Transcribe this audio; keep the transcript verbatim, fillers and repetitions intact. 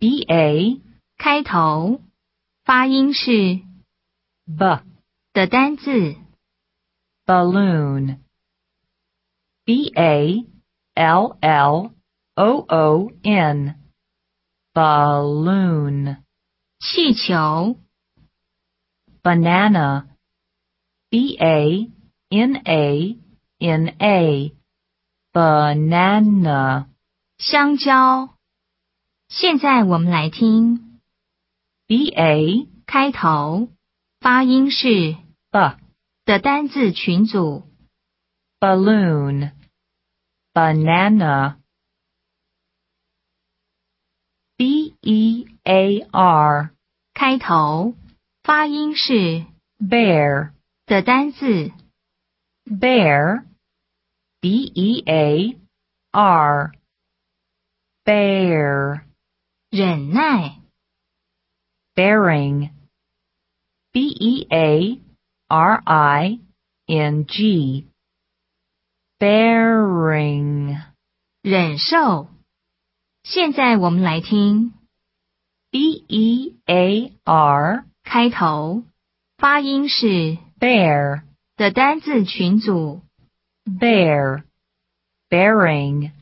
B A 开头，发音是 B 的单字 balloon B A L L O O N balloon 气球 banana B A N A N A banana 香蕉。现在我们来听 B A 开头，发音是 B 的单字群组 balloon banana B E A R 开头，发音是 bear 的单字 bear B E A R bear 忍耐 bearing B E A R I N G bearing 忍受。现在我们来听 B E A R 开头，发音是 bear 的单字群组 bear bearing